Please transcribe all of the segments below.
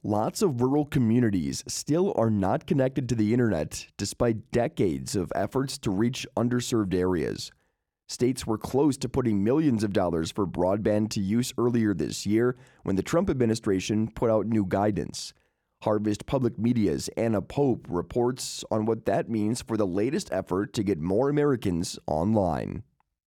Lots of rural communities still are not connected to the internet despite decades of efforts to reach underserved areas. States were close to putting millions of dollars for broadband to use earlier this year when the Trump administration put out new guidance. Harvest Public Media's Anna Pope reports on what that means for the latest effort to get more Americans online.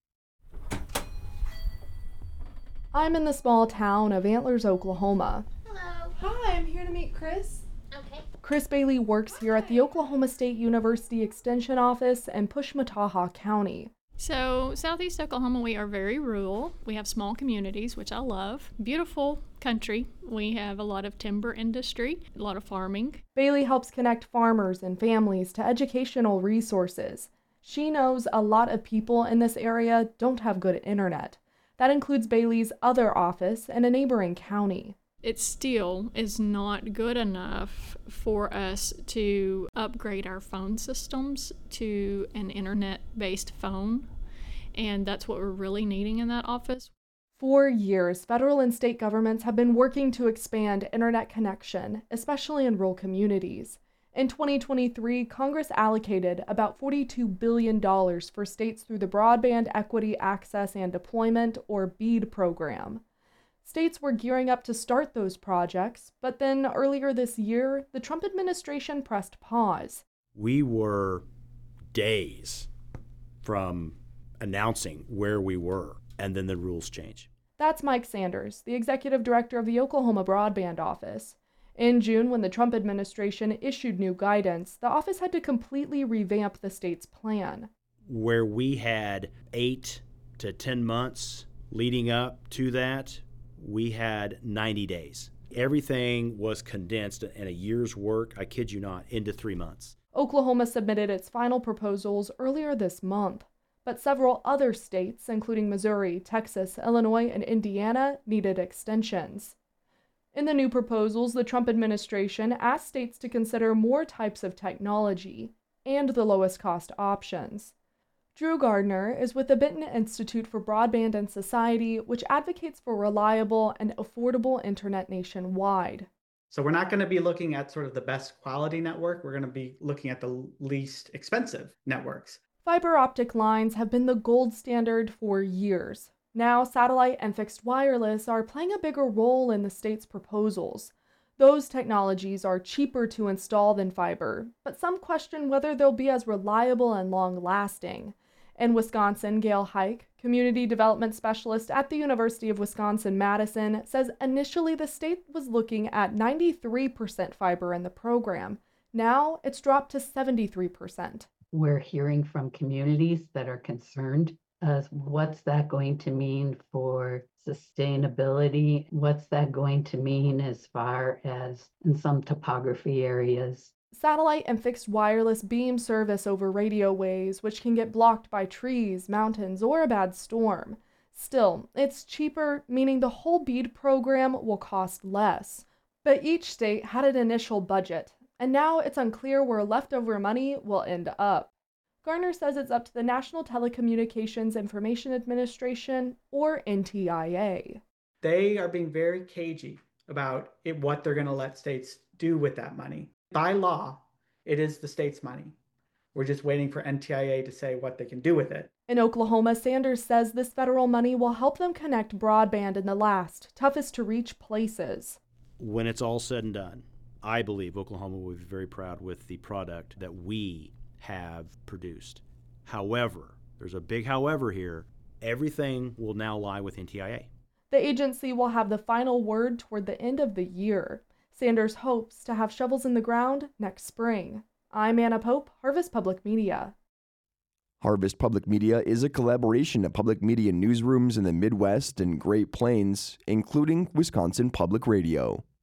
I'm in the small town of Antlers, Oklahoma. Hello. Hi, I'm here to meet Chris. Okay. Chris Bailey works here at the Oklahoma State University Extension Office in Pushmataha County. So, Southeast Oklahoma, we are very rural. We have small communities, which I love. Beautiful country. We have a lot of timber industry, a lot of farming. Bailey helps connect farmers and families to educational resources. She knows a lot of people in this area don't have good internet. That includes Bailey's other office in a neighboring county. It still is not good enough for us to upgrade our phone systems to an internet-based phone, and that's what we're really needing in that office. For years, federal and state governments have been working to expand internet connection, especially in rural communities. In 2023, Congress allocated about $42 billion for states through the Broadband Equity Access and Deployment, or BEAD program. States were gearing up to start those projects, but then earlier this year, the Trump administration pressed pause. We were days from announcing where we were, and then the rules changed. That's Mike Sanders, the executive director of the Oklahoma Broadband Office. In June, when the Trump administration issued new guidance, the office had to completely revamp the state's plan. Where we had 8 to 10 months leading up to that, we had 90 days. Everything was condensed in a year's work, I kid you not, into 3 months. Oklahoma submitted its final proposals earlier this month, but several other states, including Missouri, Texas, Illinois, and Indiana, needed extensions. In the new proposals, the Trump administration asked states to consider more types of technology and the lowest cost options. Drew Gardner is with the Benton Institute for Broadband and Society, which advocates for reliable and affordable internet nationwide. So we're not going to be looking at sort of the best quality network. We're going to be looking at the least expensive networks. Fiber optic lines have been the gold standard for years. Now, satellite and fixed wireless are playing a bigger role in the state's proposals. Those technologies are cheaper to install than fiber, but some question whether they'll be as reliable and long-lasting. In Wisconsin, Gail Hike, community development specialist at the University of Wisconsin-Madison, says initially the state was looking at 93% fiber in the program. Now it's dropped to 73%. We're hearing from communities that are concerned as what's that going to mean for sustainability? What's that going to mean as far as in some topography areas? Satellite and fixed wireless beam service over radio waves, which can get blocked by trees, mountains, or a bad storm. Still, it's cheaper, meaning the whole BEAD program will cost less. But each state had an initial budget, and now it's unclear where leftover money will end up. Garner says it's up to the National Telecommunications Information Administration, or NTIA. They are being very cagey about what they're going to let states do with that money. By law, it is the state's money. We're just waiting for NTIA to say what they can do with it. In Oklahoma, Sanders says this federal money will help them connect broadband in the last, toughest to reach places. When it's all said and done, I believe Oklahoma will be very proud with the product that we have produced. However, there's a big however here, everything will now lie with NTIA. The agency will have the final word toward the end of the year. Sanders hopes to have shovels in the ground next spring. I'm Anna Pope, Harvest Public Media. Harvest Public Media is a collaboration of public media newsrooms in the Midwest and Great Plains, including Wisconsin Public Radio.